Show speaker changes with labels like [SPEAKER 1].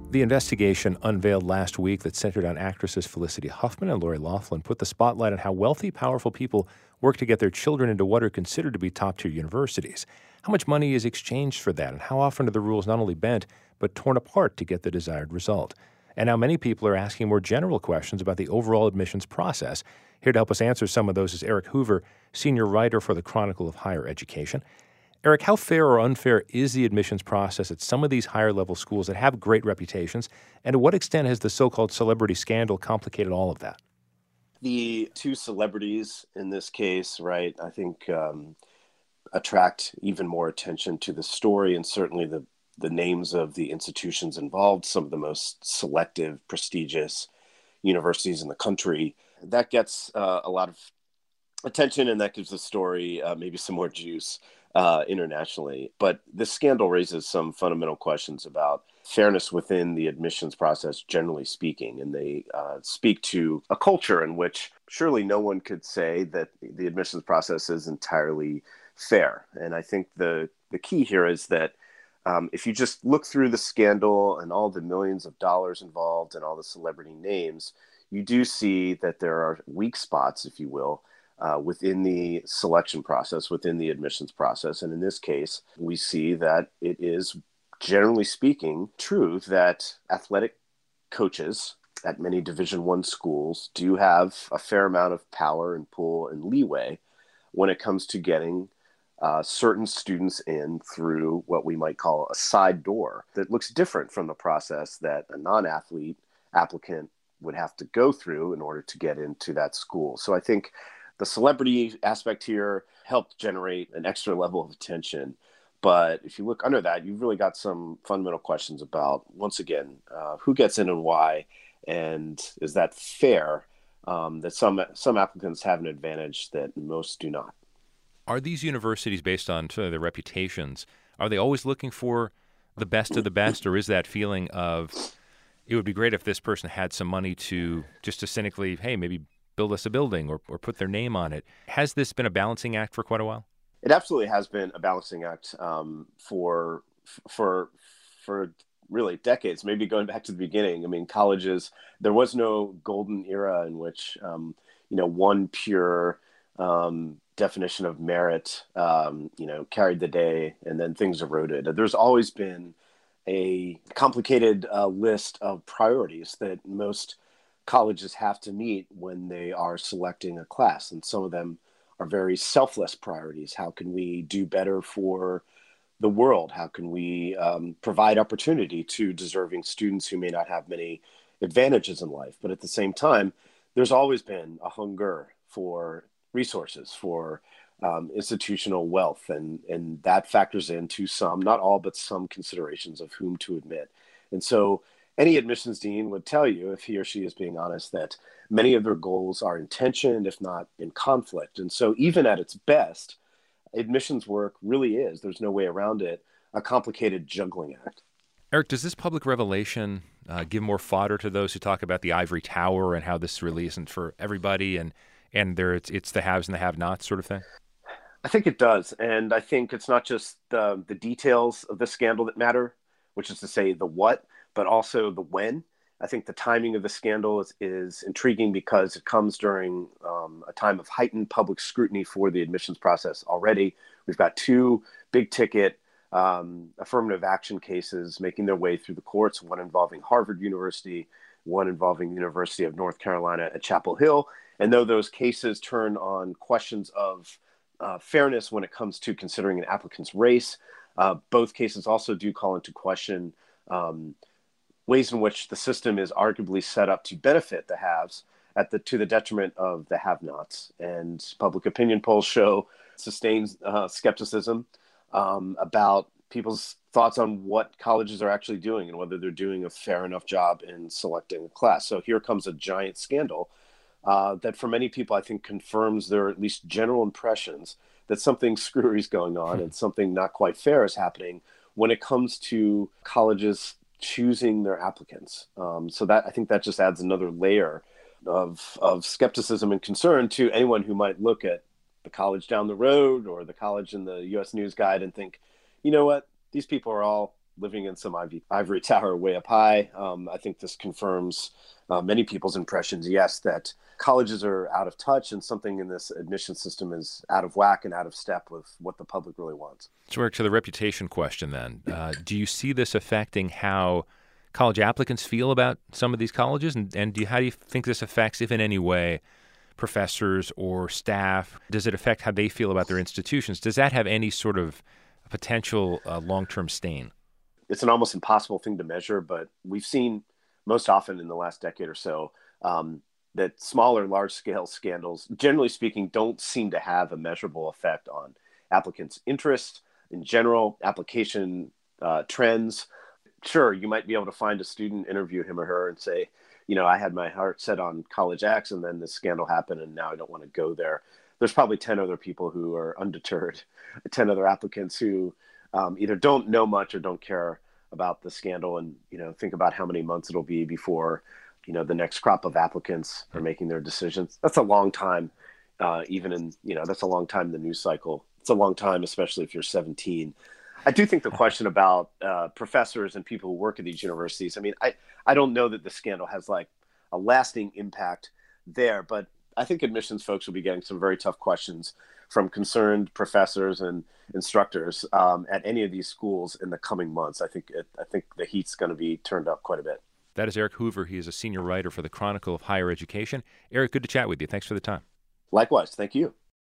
[SPEAKER 1] The investigation unveiled last week that centered on actresses Felicity Huffman and Lori Loughlin put the spotlight on how wealthy, powerful people work to get their children into what are considered to be top-tier universities. How much money is exchanged for that, and how often are the rules not only bent, but torn apart to get the desired result? And now many people are asking more general questions about the overall admissions process. Here to help us answer some of those is Eric Hoover, senior writer for the Chronicle of Higher Education. Eric, how fair or unfair is the admissions process at some of these higher-level schools that have great reputations, and to what extent has the so-called celebrity scandal complicated all of that?
[SPEAKER 2] The two celebrities in this case, right, I think attract even more attention to the story, and certainly the names of the institutions involved, some of the most selective, prestigious universities in the country. That gets a lot of attention, and that gives the story maybe some more juice internationally. But this scandal raises some fundamental questions about fairness within the admissions process, generally speaking. And they speak to a culture in which surely no one could say that the admissions process is entirely fair. And I think the key here is that if you just look through the scandal and all the millions of dollars involved and all the celebrity names, you do see that there are weak spots, if you will, within the selection process, within the admissions process. And in this case, we see that it is, generally speaking, true that athletic coaches at many Division I schools do have a fair amount of power and pull and leeway when it comes to getting certain students in through what we might call a side door that looks different from the process that a non-athlete applicant would have to go through in order to get into that school. So I think the celebrity aspect here helped generate an extra level of attention. But if you look under that, you've really got some fundamental questions about, once again, who gets in and why, and is that fair that some applicants have an advantage that most do not.
[SPEAKER 1] Are these universities, based on sort of their reputations, are they always looking for the best of the best, or is that feeling of, it would be great if this person had some money to just to cynically, hey, maybe build us a building or put their name on it? Has this been a balancing act for quite a while?
[SPEAKER 2] It absolutely has been a balancing act for really decades, maybe going back to the beginning. I mean, colleges, there was no golden era in which, one pure definition of merit, carried the day, and then things eroded. There's always been a complicated list of priorities that most colleges have to meet when they are selecting a class. And some of them are very selfless priorities. How can we do better for the world? How can we provide opportunity to deserving students who may not have many advantages in life? But at the same time, there's always been a hunger for resources, for institutional wealth. And that factors into some, not all, but some considerations of whom to admit. And so any admissions dean would tell you, if he or she is being honest, that many of their goals are in tension, if not in conflict. And so even at its best, admissions work really is, there's no way around it, a complicated juggling act.
[SPEAKER 1] Eric, does this public revelation give more fodder to those who talk about the ivory tower and how this really isn't for everybody, and it's the haves and the have-nots sort of thing?
[SPEAKER 2] I think it does. And I think it's not just the details of the scandal that matter, which is to say the what, but also the when. I think the timing of the scandal is intriguing because it comes during a time of heightened public scrutiny for the admissions process already. We've got two big ticket affirmative action cases making their way through the courts, one involving Harvard University, one involving the University of North Carolina at Chapel Hill. And though those cases turn on questions of fairness when it comes to considering an applicant's race, both cases also do call into question ways in which the system is arguably set up to benefit the haves to the detriment of the have-nots. And public opinion polls show sustained skepticism about people's thoughts on what colleges are actually doing and whether they're doing a fair enough job in selecting a class. So here comes a giant scandal that for many people, I think, confirms their at least general impressions that something screwy is going on and something not quite fair is happening when it comes to colleges choosing their applicants. So that, I think that just adds another layer of skepticism and concern to anyone who might look at the college down the road or the college in the U.S. News Guide and think, you know what, these people are all living in some ivory tower way up high. I think this confirms many people's impressions, yes, that colleges are out of touch and something in this admission system is out of whack and out of step with what the public really wants.
[SPEAKER 1] So, Eric, to the reputation question then, do you see this affecting how college applicants feel about some of these colleges? And how do you think this affects, if in any way, professors or staff? Does it affect how they feel about their institutions? Does that have any sort of potential long-term stain?
[SPEAKER 2] It's an almost impossible thing to measure, but we've seen most often in the last decade or so that smaller, large-scale scandals, generally speaking, don't seem to have a measurable effect on applicants' interest in general, application trends. Sure, you might be able to find a student, interview him or her, and say, I had my heart set on college X, and then this scandal happened, and now I don't want to go there. There's probably 10 other people who are undeterred, 10 other applicants who either don't know much or don't care about the scandal, and think about how many months it'll be before the next crop of applicants are making their decisions. That's a long time, that's a long time in the news cycle. It's a long time, especially if you're 17. I do think the question about professors and people who work at these universities, I don't know that the scandal has like a lasting impact there, but I think admissions folks will be getting some very tough questions from concerned professors and instructors at any of these schools in the coming months. I think the heat's going to be turned up quite a bit.
[SPEAKER 1] That is Eric Hoover. He is a senior writer for the Chronicle of Higher Education. Eric, good to chat with you. Thanks for the time.
[SPEAKER 2] Likewise. Thank you.